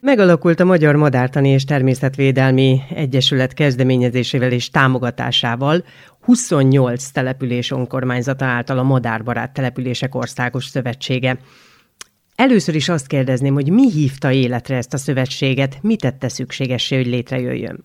Megalakult a Magyar Madártani és Természetvédelmi Egyesület kezdeményezésével és támogatásával 28 település önkormányzata által a Madárbarát Települések Országos Szövetsége. Először is azt kérdezném, hogy mi hívta életre ezt a szövetséget, mi tette szükségessé, hogy létrejöjjön?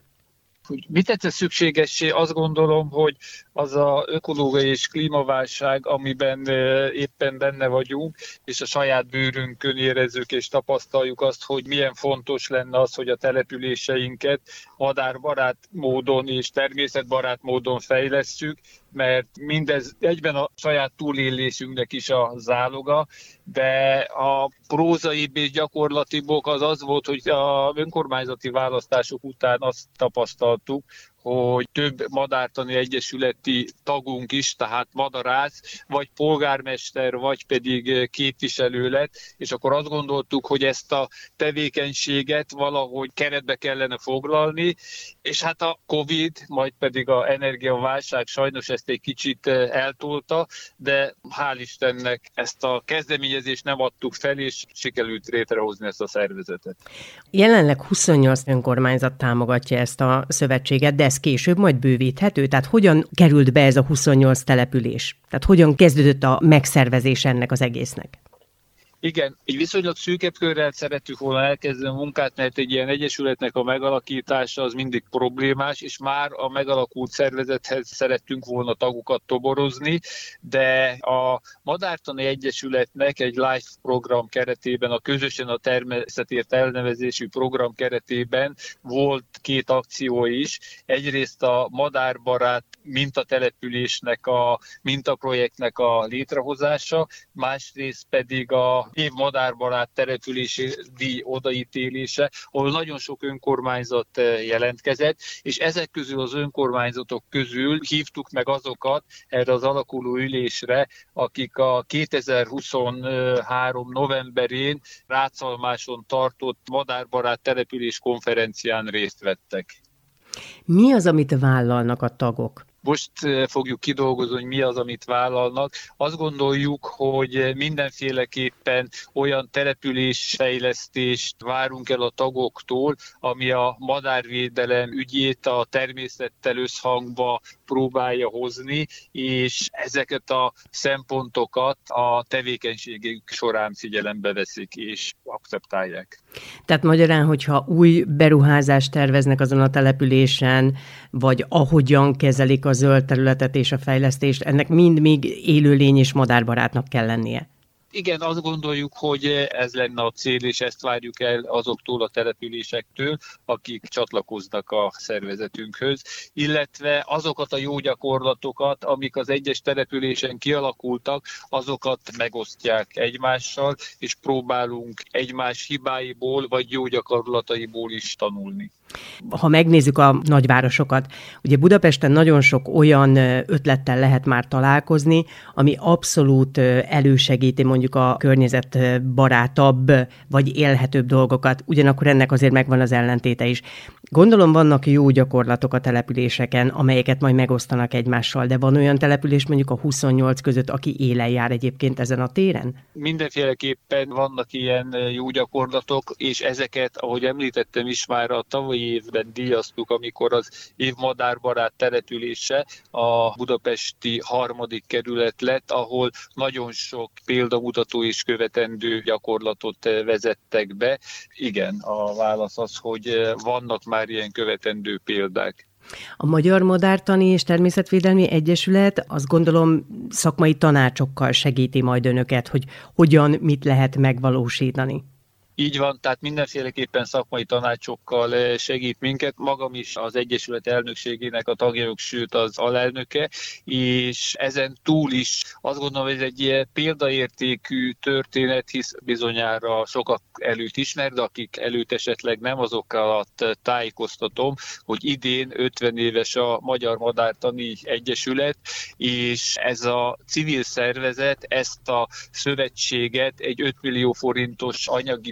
Mit tette szükségessé? Azt gondolom, hogy az a ökológiai és klímaválság, amiben éppen benne vagyunk, és a saját bőrünkön érezzük és tapasztaljuk azt, hogy milyen fontos lenne az, hogy a településeinket madárbarát módon és természetbarát módon fejlesszük, mert mindez egyben a saját túlélésünknek is a záloga, de a prózaibb és gyakorlatibb ok az volt, hogy a önkormányzati választások után azt tapasztaltuk, hogy több madártani egyesületi tagunk is, tehát madarász, vagy polgármester, vagy pedig képviselő lett, és akkor azt gondoltuk, hogy ezt a tevékenységet valahogy keretbe kellene foglalni, és hát a Covid, majd pedig az energiaválság sajnos ezt egy kicsit eltolta, de hál' Istennek ezt a kezdeményezést nem adtuk fel, és sikerült létrehozni ezt a szervezetet. Jelenleg 28 önkormányzat támogatja ezt a szövetséget, de ez később majd bővíthető? Tehát hogyan került be ez a 28 település? Tehát hogyan kezdődött a megszervezés ennek az egésznek? Igen, egy viszonylag szűkebb körrel szerettük volna elkezdeni a munkát, mert egy ilyen egyesületnek a megalakítása az mindig problémás, és már a megalakult szervezethez szerettünk volna tagokat toborozni, de a Madártani Egyesületnek egy LIFE program keretében, a Közösen a Természetért elnevezésű program keretében volt 2 akció is. Egyrészt a Madárbarát mintatelepülésnek, a mintaprojektnek a létrehozása, másrészt pedig a év madárbarát települési díj odaítélése, ahol nagyon sok önkormányzat jelentkezett, és ezek közül az önkormányzatok közül hívtuk meg azokat erre az alakuló ülésre, akik a 2023. novemberén Rácalmáson tartott madárbarát település konferencián részt vettek. Mi az, amit vállalnak a tagok? Most fogjuk kidolgozni, hogy mi az, amit vállalnak. Azt gondoljuk, hogy mindenféleképpen olyan településfejlesztést várunk el a tagoktól, ami a madárvédelem ügyét a természettel összhangba próbálja hozni, és ezeket a szempontokat a tevékenységük során figyelembe veszik és akceptálják. Tehát magyarán, hogyha új beruházást terveznek azon a településen, vagy ahogyan kezelik a zöld területet és a fejlesztést, ennek mind még élőlény és madárbarátnak kell lennie. Igen, azt gondoljuk, hogy ez lenne a cél, és ezt várjuk el azoktól a településektől, akik csatlakoznak a szervezetünkhöz, illetve azokat a jó gyakorlatokat, amik az egyes településen kialakultak, azokat megosztják egymással, és próbálunk egymás hibáiból vagy jó gyakorlataiból is tanulni. Ha megnézzük a nagyvárosokat, ugye Budapesten nagyon sok olyan ötlettel lehet már találkozni, ami abszolút elősegíti mondjuk a környezetbarátabb vagy élhetőbb dolgokat, ugyanakkor ennek azért megvan az ellentéte is. Gondolom vannak jó gyakorlatok a településeken, amelyeket majd megosztanak egymással, de van olyan település mondjuk a 28 között, aki élen jár egyébként ezen a téren? Mindenféleképpen vannak ilyen jó gyakorlatok, és ezeket, ahogy említettem is, már a tavalyi évben díjaztuk, amikor az év madárbarát települése a budapesti 3. kerület lett, ahol nagyon sok példamutató és követendő gyakorlatot vezettek be. Igen, a válasz az, hogy vannak már ilyen követendő példák. A Magyar Madártani és Természetvédelmi Egyesület azt gondolom szakmai tanácsokkal segíti majd önöket, hogy hogyan, mit lehet megvalósítani. Így van, tehát mindenféleképpen szakmai tanácsokkal segít minket. Magam is az Egyesület elnökségének a tagja, sőt az alelnöke, és ezen túl is azt gondolom, hogy ez egy ilyen példaértékű történet, hisz bizonyára sokak előtt ismer, de akik előtt esetleg nem, azokkal tájékoztatom, hogy idén 50 éves a Magyar Madártani Egyesület, és ez a civil szervezet ezt a szövetséget egy 5 millió forintos anyagi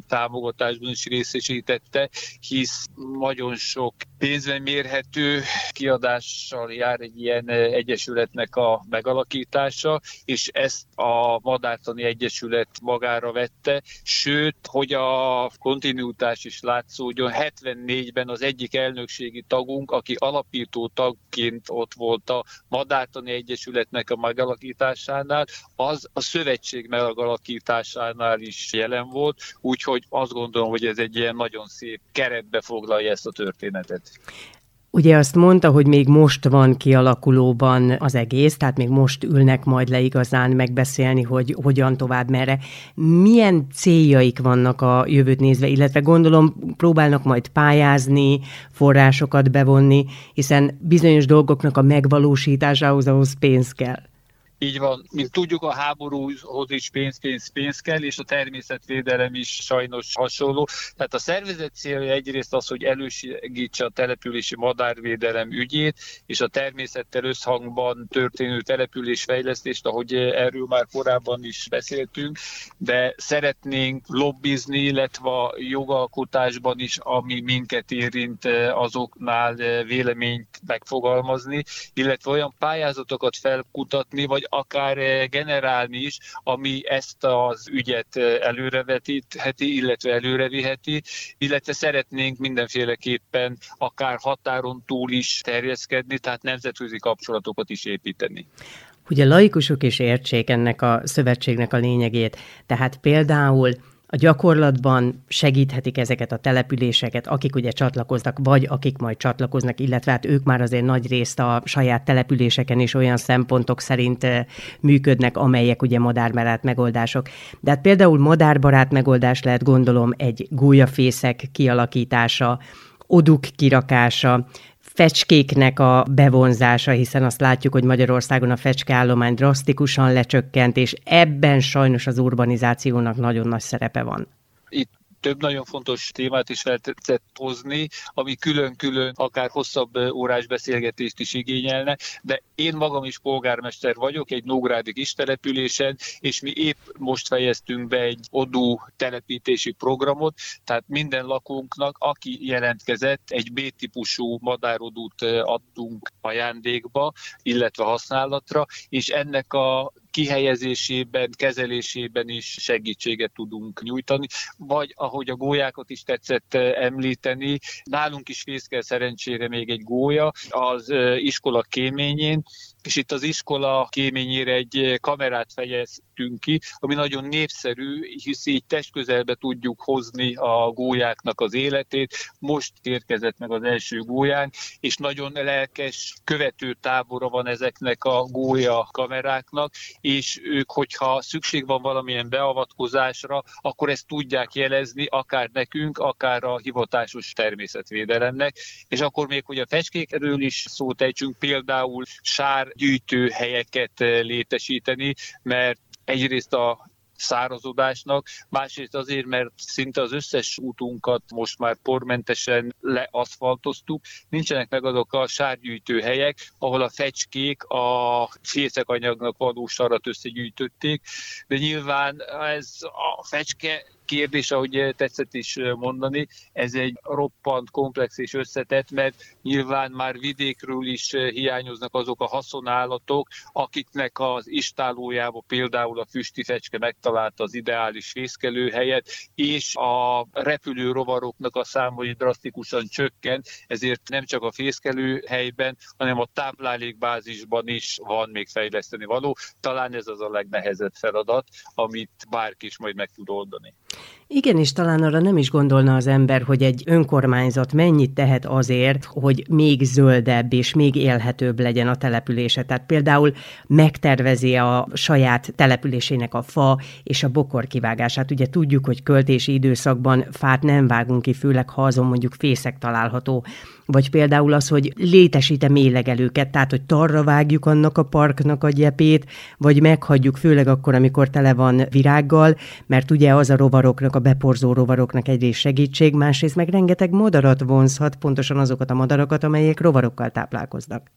támogatásban is részesítette, hisz nagyon sok pénzben mérhető kiadással jár egy ilyen egyesületnek a megalakítása, és ezt a Madártani Egyesület magára vette, sőt, hogy a kontinuitás is látszódjon, 74-ben az egyik elnökségi tagunk, aki alapító tagként ott volt a Madártani Egyesületnek a megalakításánál, az a szövetség megalakításánál is jelen volt, úgyhogy azt gondolom, hogy ez egy ilyen nagyon szép keretbe foglalja ezt a történetet. Ugye azt mondta, hogy még most van kialakulóban az egész, tehát még most ülnek majd le igazán megbeszélni, hogy hogyan tovább, merre. Milyen céljaik vannak a jövőt nézve, illetve gondolom próbálnak majd pályázni, forrásokat bevonni, hiszen bizonyos dolgoknak a megvalósításához ahhoz pénz kell. Így van, mint tudjuk, a háborúhoz is pénz kell, és a természetvédelem is sajnos hasonló. Tehát a szervezet célja egyrészt az, hogy elősegítse a települési madárvédelem ügyét, és a természettel összhangban történő településfejlesztést, ahogy erről már korábban is beszéltünk, de szeretnénk lobbizni, illetve a jogalkotásban is, ami minket érint, azoknál véleményt megfogalmazni, illetve olyan pályázatokat felkutatni, vagy akár generálni is, ami ezt az ügyet előrevetítheti, illetve előreviheti, illetve szeretnénk mindenféleképpen akár határon túl is terjeszkedni, tehát nemzetközi kapcsolatokat is építeni. Ugye laikusok is értsék ennek a szövetségnek a lényegét, tehát például a gyakorlatban segíthetik ezeket a településeket, akik ugye csatlakoznak, vagy akik majd csatlakoznak, illetve hát ők már azért nagy részt a saját településeken is olyan szempontok szerint működnek, amelyek ugye madárbarát megoldások. De hát például madárbarát megoldás lehet, gondolom, egy gólyafészek kialakítása, oduk kirakása, fecskéknek a bevonzása, hiszen azt látjuk, hogy Magyarországon a fecskeállomány drasztikusan lecsökkent, és ebben sajnos az urbanizációnak nagyon nagy szerepe van. Itt több nagyon fontos témát is fel tetszett hozni, ami külön-külön akár hosszabb órás beszélgetést is igényelne, de én magam is polgármester vagyok egy nógrádi kis településen, és mi épp most fejeztünk be egy odú telepítési programot, tehát minden lakónknak, aki jelentkezett, egy B-típusú madárodút adtunk ajándékba, illetve használatra, és ennek a kihelyezésében, kezelésében is segítséget tudunk nyújtani, vagy ahogy a gólyákat is tetszett említeni, nálunk is fészkel szerencsére még egy gólya az iskola kéményén, és itt az iskola kéményére egy kamerát fejeztünk ki, ami nagyon népszerű, hisz így testközelbe tudjuk hozni a gólyáknak az életét. Most érkezett meg az első gólyánk, és nagyon lelkes követőtábora van ezeknek a gólya kameráknak, és ők, hogyha szükség van valamilyen beavatkozásra, akkor ezt tudják jelezni, akár nekünk, akár a hivatásos természetvédelemnek. És akkor még, hogy a fecskékről is szót ejtsünk, például sárgyűjtőhelyeket létesíteni, mert egyrészt a szárazodásnak, másrészt azért, mert szinte az összes útunkat most már pormentesen leaszfaltoztuk, nincsenek meg azok a sárgyűjtő helyek, ahol a fecskék a fészekanyagnak való sarat összegyűjtötték, de nyilván ez a fecske kérdés, ahogy tetszett is mondani, ez egy roppant komplex és összetett, mert nyilván már vidékről is hiányoznak azok a haszonállatok, akiknek az istállójába például a füsti fecske megtalálta az ideális fészkelőhelyet, és a repülő rovaroknak a száma drasztikusan csökken, ezért nem csak a fészkelőhelyben, hanem a táplálékbázisban is van még fejleszteni való. Talán ez az a legnehezebb feladat, amit bárki is majd meg tud oldani. Igen, és talán arra nem is gondolna az ember, hogy egy önkormányzat mennyit tehet azért, hogy még zöldebb és még élhetőbb legyen a települése. Tehát például megtervezi a saját településének a fa és a bokor kivágását. Ugye tudjuk, hogy költési időszakban fát nem vágunk ki, főleg ha azon mondjuk fészek található. Vagy például az, hogy létesít-e mélylegelőket, tehát hogy tarra vágjuk annak a parknak a gyepét, vagy meghagyjuk, főleg akkor, amikor tele van virággal, mert ugye az a rovaroknak, a beporzó rovaroknak egyrészt segítség, másrészt meg rengeteg madarat vonzhat, pontosan azokat a madarakat, amelyek rovarokkal táplálkoznak.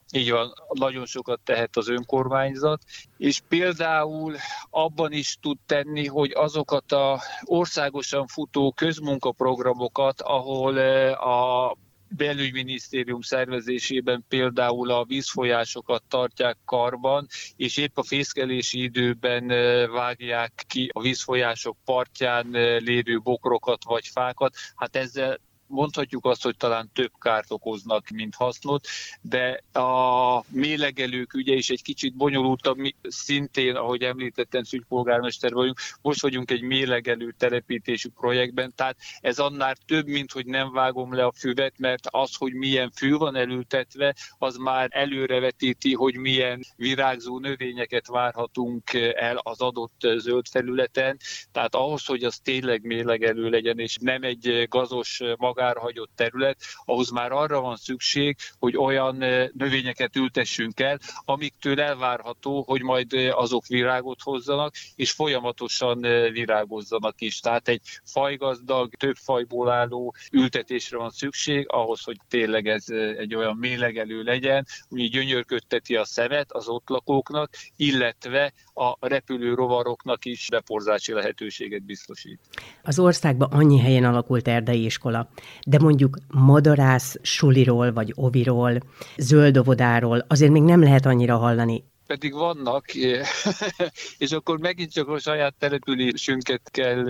Így van, nagyon sokat tehet az önkormányzat, és például abban is tud tenni, hogy azokat az országosan futó közmunkaprogramokat, ahol a belügyminisztérium szervezésében például a vízfolyásokat tartják karban, és épp a fészkelési időben vágják ki a vízfolyások partján lévő bokrokat vagy fákat. Hát ezzel mondhatjuk azt, hogy talán több kárt okoznak, mint hasznot, de a méhlegelők ügye is egy kicsit bonyolultabb, szintén, ahogy említettem, szügypolgármester vagyunk, most vagyunk egy méhlegelő telepítésű projektben, tehát ez annál több, mint hogy nem vágom le a füvet, mert az, hogy milyen fű van elültetve, az már előrevetíti, hogy milyen virágzó növényeket várhatunk el az adott zöld felületen, tehát ahhoz, hogy az tényleg méhlegelő legyen, és nem egy gazos magárhagyott terület, ahhoz már arra van szükség, hogy olyan növényeket ültessünk el, amiktől elvárható, hogy majd azok virágot hozzanak, és folyamatosan virágozzanak is. Tehát egy fajgazdag, több fajból álló ültetésre van szükség, ahhoz, hogy tényleg ez egy olyan méhlegelő legyen, ami gyönyörködteti a szemet az ott lakóknak, illetve a repülő rovaroknak is beporzási lehetőséget biztosít. Az országban annyi helyen alakult erdei iskola, de mondjuk madarász suliról vagy oviról, zöld óvodáról azért még nem lehet annyira hallani. Pedig vannak, és akkor megint csak a saját településünket kell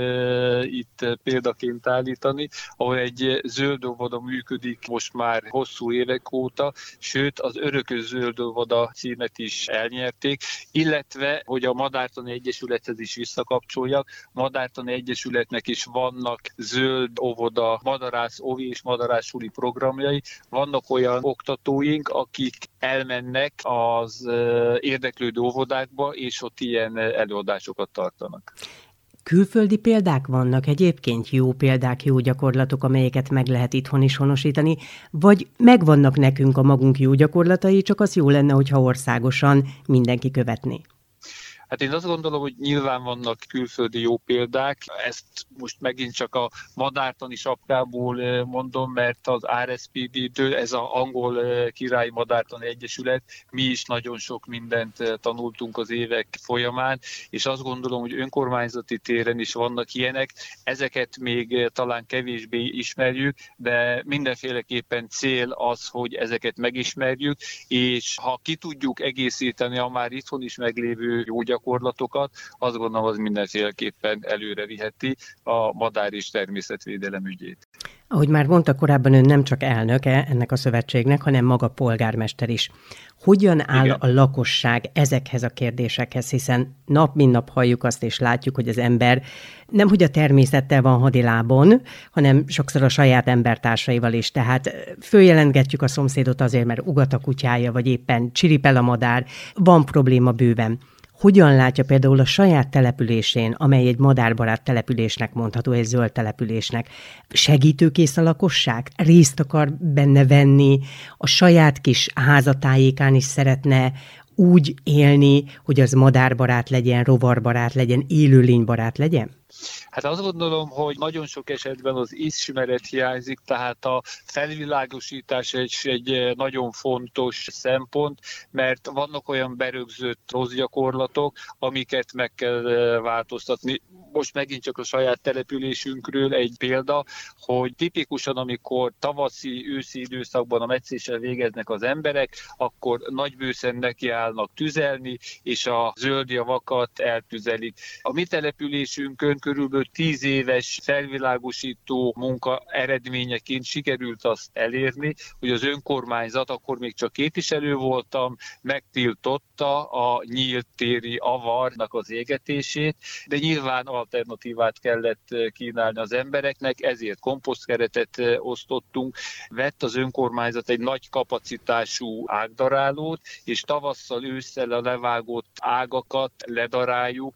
itt példaként állítani, ahol egy zöld óvoda működik most már hosszú évek óta, sőt az örökös zöld óvoda címet is elnyerték, illetve, hogy a Madártani Egyesülethez is visszakapcsoljak, Madártani Egyesületnek is vannak zöld óvoda, madarász ovi és madarász suli programjai, vannak olyan oktatóink, akik elmennek az érdeklődő óvodákba, és ott ilyen előadásokat tartanak. Külföldi példák vannak egyébként, jó példák, jó gyakorlatok, amelyeket meg lehet itthon is honosítani, vagy megvannak nekünk a magunk jó gyakorlatai, csak az jó lenne, hogyha országosan mindenki követné? Hát én azt gondolom, hogy nyilván vannak külföldi jó példák, ezt most megint csak a madártani sapkából mondom, mert az RSPB-től, ez az Angol Királyi Madártani Egyesület, mi is nagyon sok mindent tanultunk az évek folyamán, és azt gondolom, hogy önkormányzati téren is vannak ilyenek, ezeket még talán kevésbé ismerjük, de mindenféleképpen cél az, hogy ezeket megismerjük, és ha ki tudjuk egészíteni a már itthon is meglévő jó gyakorlatokat, azt gondolom, az mindenféleképpen előre viheti a madár- és természetvédelem ügyét. Ahogy már mondta korábban, ön nem csak elnöke ennek a szövetségnek, hanem maga polgármester is. Hogyan áll a lakosság ezekhez a kérdésekhez, hiszen nap mint nap halljuk azt és látjuk, hogy az ember nemhogy a természettel van hadilábon, hanem sokszor a saját embertársaival is. Tehát följelentgetjük a szomszédot azért, mert ugat a kutyája, vagy éppen csiripel a madár, van probléma bőven. Hogyan látja például a saját településén, amely egy madárbarát településnek mondható, egy zöld településnek, segítőkész a lakosság? Részt akar benne venni, a saját kis házatájékán is szeretne úgy élni, hogy az madárbarát legyen, rovarbarát legyen, élőlénybarát legyen? Hát azt gondolom, hogy nagyon sok esetben az ismeret hiányzik, tehát a felvilágosítás egy nagyon fontos szempont, mert vannak olyan berögzött rossz gyakorlatok, amiket meg kell változtatni. Most megint csak a saját településünkről egy példa, hogy tipikusan, amikor tavaszi, őszi időszakban a metszéssel végeznek az emberek, akkor nagybőszen nekiállnak tüzelni, és a zöld javakat eltüzelik. A mi településünkön körülbelül 10 éves felvilágosító munka eredményeként sikerült azt elérni, hogy az önkormányzat, akkor még csak képviselő voltam, megtiltotta a nyílt téri avarnak az égetését, de nyilván alternatívát kellett kínálni az embereknek, ezért komposztkeretet osztottunk. Vett az önkormányzat egy nagy kapacitású ágdarálót, és tavasszal, ősszel a levágott ágakat ledaráljuk,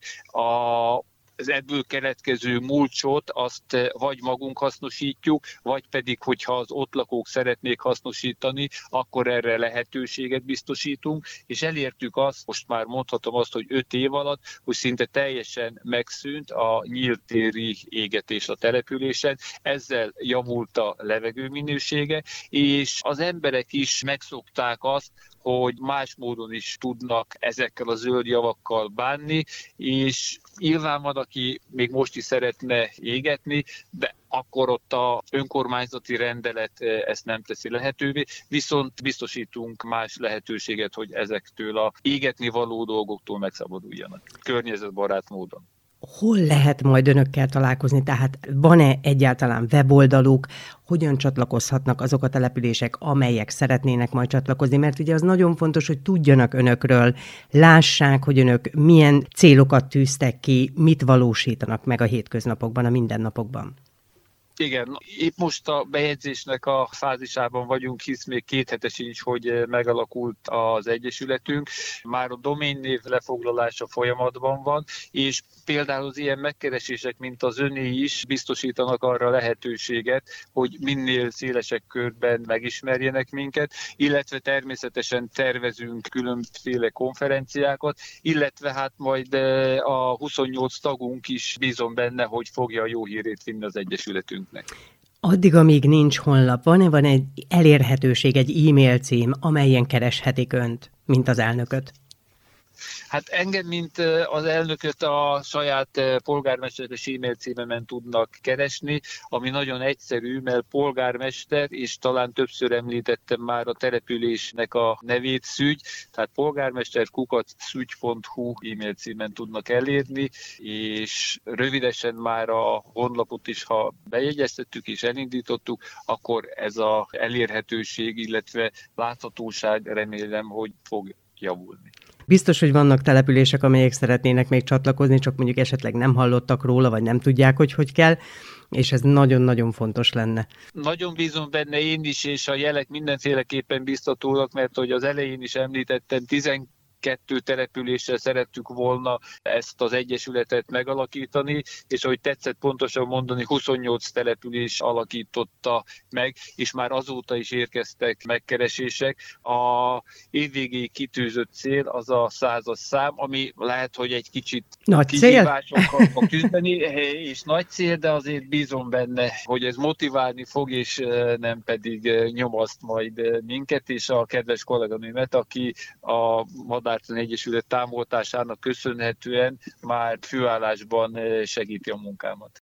az ebből keletkező mulcsot azt vagy magunk hasznosítjuk, vagy pedig, hogyha az ott lakók szeretnék hasznosítani, akkor erre lehetőséget biztosítunk, és elértük azt, most már mondhatom azt, hogy 5 év alatt, hogy szinte teljesen megszűnt a nyílt téri égetés a településen, ezzel javult a levegő minősége, és az emberek is megszokták azt, hogy más módon is tudnak ezekkel a zöld javakkal bánni, és nyilván van, aki még most is szeretne égetni, de akkor ott a önkormányzati rendelet ezt nem teszi lehetővé, viszont biztosítunk más lehetőséget, hogy ezektől a égetni való dolgoktól megszabaduljanak környezetbarát módon. Hol lehet majd önökkel találkozni? Tehát van-e egyáltalán weboldaluk? Hogyan csatlakozhatnak azok a települések, amelyek szeretnének majd csatlakozni? Mert ugye az nagyon fontos, hogy tudjanak önökről, lássák, hogy önök milyen célokat tűztek ki, mit valósítanak meg a hétköznapokban, a mindennapokban. Igen, épp most a bejegyzésnek a fázisában vagyunk, hisz még 2 hete sincs, hogy megalakult az egyesületünk. Már a doménnév lefoglalása folyamatban van, és például az ilyen megkeresések, mint az öné is biztosítanak arra lehetőséget, hogy minél szélesebb körben megismerjenek minket, illetve természetesen tervezünk különféle konferenciákat, illetve hát majd a 28 tagunk is bízom benne, hogy fogja a jó hírét vinni az egyesületünknek. Addig, amíg nincs honlap, van egy elérhetőség, egy e-mail cím, amelyen kereshetik önt, mint az elnököt? Hát engem, mint az elnököt a saját polgármesteres e-mail címemen tudnak keresni, ami nagyon egyszerű, mert polgármester, és talán többször említettem már a településnek a nevét, Szügy, tehát polgármester@szügy.hu e-mail címen tudnak elérni, és rövidesen már a honlapot is, ha bejegyeztettük és elindítottuk, akkor ez az elérhetőség, illetve láthatóság remélem, hogy fog javulni. Biztos, hogy vannak települések, amelyek szeretnének még csatlakozni, csak mondjuk esetleg nem hallottak róla, vagy nem tudják, hogy kell, és ez nagyon-nagyon fontos lenne. Nagyon bízom benne én is, és a jelek mindenféleképpen biztatóak, mert hogy az elején is említettem, 12 településsel szerettük volna ezt az egyesületet megalakítani, és ahogy tetszett pontosan mondani, 28 település alakította meg, és már azóta is érkeztek megkeresések. A évvégéig kitűzött cél az a 100-as szám, ami lehet, hogy egy kicsit kihívásokkal fog küzdeni, és nagy cél, de azért bízom benne, hogy ez motiválni fog, és nem pedig nyomaszt majd minket, és a kedves kolléganőmet, aki a Madártani Egyesület támogatásának köszönhetően már főállásban segíti a munkámat.